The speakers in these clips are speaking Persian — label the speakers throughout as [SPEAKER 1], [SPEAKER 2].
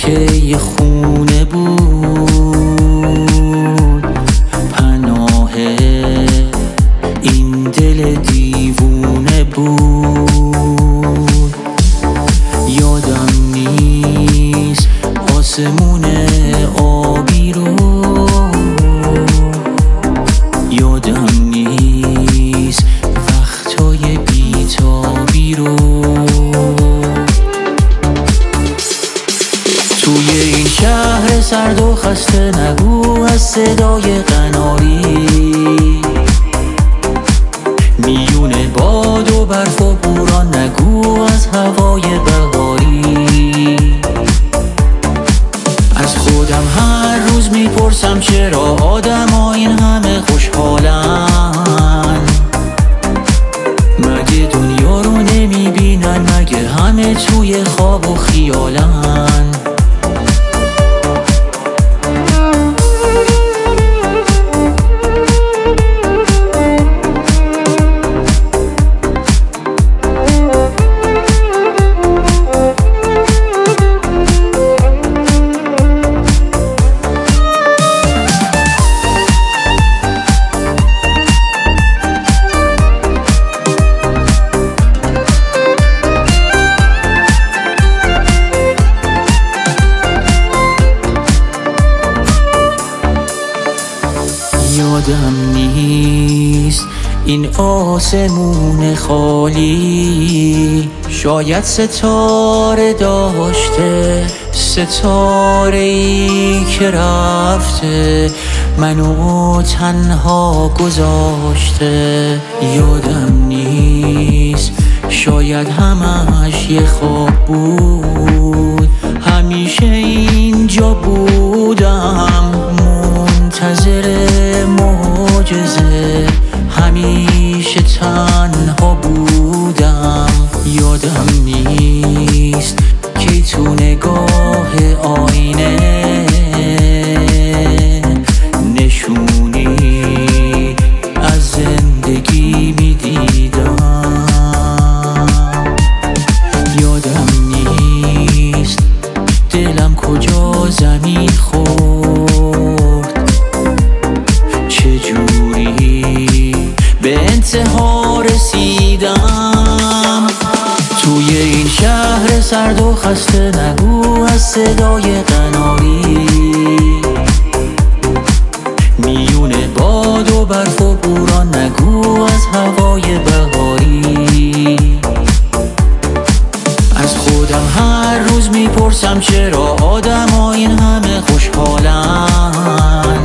[SPEAKER 1] که یه خونه بود، پناه این دل دیوونه بود. یادم نیست آسمون آبی رو، یادم نیست وقتای بیتابی رو. توی این شهر سرد و خسته نگو از صدای قناری، میون باد و برف و بوران نگو از هوای بهاری. از خودم هر روز میپرسم چرا آدما این همه خوشحالن، مگه دنیا رو نمیبینن، مگه همه توی خواب و خیالن. یادم نیست این آسمون خالی شاید ستاره داشته، ستاره‌ای که رفته منو تنها گذاشته. یادم نیست شاید همش یه خواب بود، همیشه اینجا بودم منتظر معجزه، همیشه تنها بودم. یادم نیست که تو نگاه آینه نشونی از زندگی میدیدم. یادم نیست دلم کجا زمین خورد، چجوری به انتها رسیدم. توی این شهر سرد و خسته نگو از صدای قناری، میون باد و برف و بوران نگو از هوای بهاری. از خودم هر روز میپرسم چرا آدما این همه خوشحالن،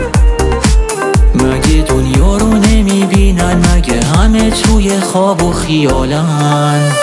[SPEAKER 1] مگه دنیا رو نمیبینن، مگه همه توی خواب و خیالن.